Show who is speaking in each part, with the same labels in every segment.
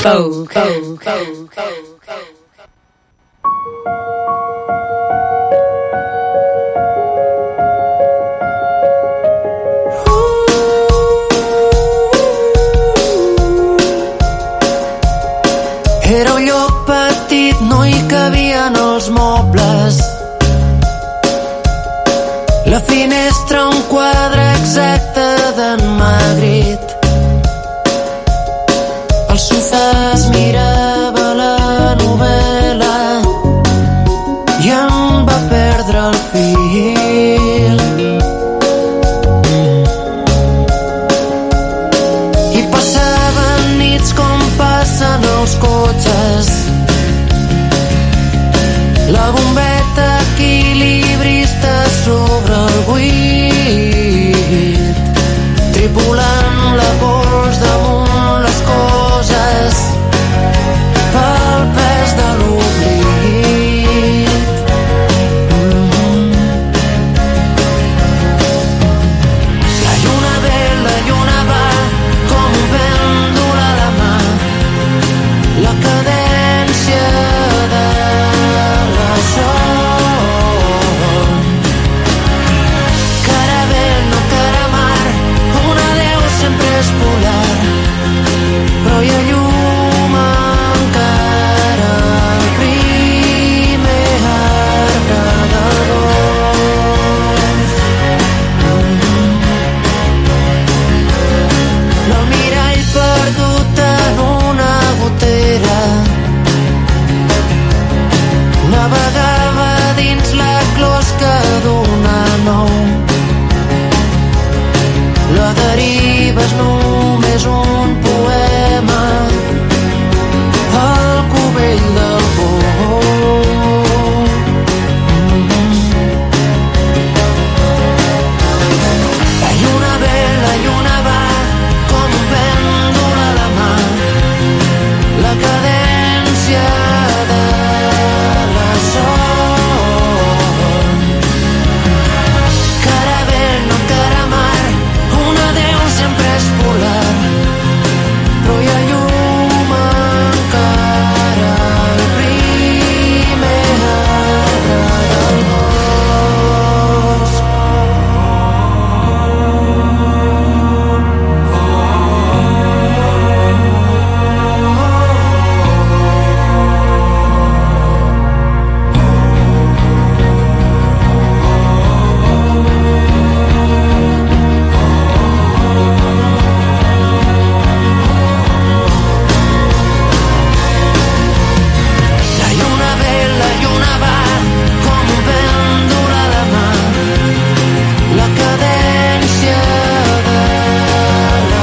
Speaker 1: Era un lloc petit, no hi cabien els mobles. La finestra un quadre exacte d'en Magritte. Al sofà es mirava la novel·la i em va perdre el fil. I passaven nits com passen els cotxes. La bombeta equilibrista sobre el buit, tripulant la pols damunt les coses pel pes de l'oblit. La lluna ve, la lluna va, com un pèndol a la mà. La cadència de la son. Caravell, no caramar, un adeu sempre és polar, però hi ha llum encara al primer arbre del bosc. L'almirall perdut en una gotera navegava dins la closca d'una nou. La deriva és només un poema al cubell del bou. La lluna ve, la lluna va, com un pèndol a la mà. La cadència de la son. Caravell, no caramar, un adeu sempre és polar, però hi ha llum encara al primer arbre del bosc. La lluna ve, la lluna va, com un pèndol a la mà. La cadència de la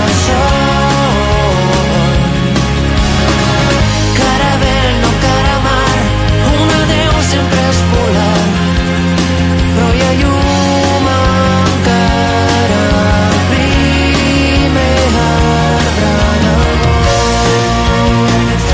Speaker 1: son. Caravell, no caramar, un adeu sempre és polar, però hi ha llum encara al primer arbre del bosc.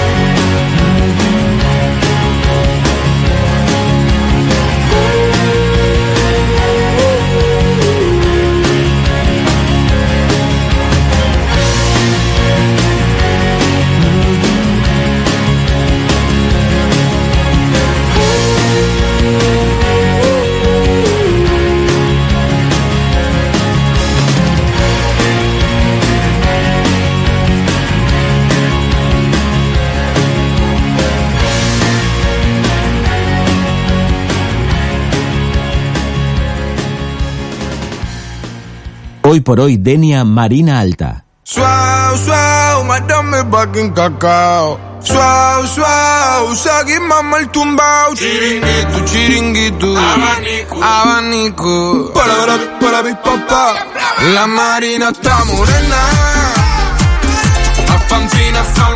Speaker 2: Hoy por hoy, Denia Marina Alta.
Speaker 3: Suau, suau, mátame pa' que cacao. Suau, suau, seguimos el tumbao. Chiringuito, chiringuito, abanico, abanico. Para mi papá. La Marina está morena, las pancinas son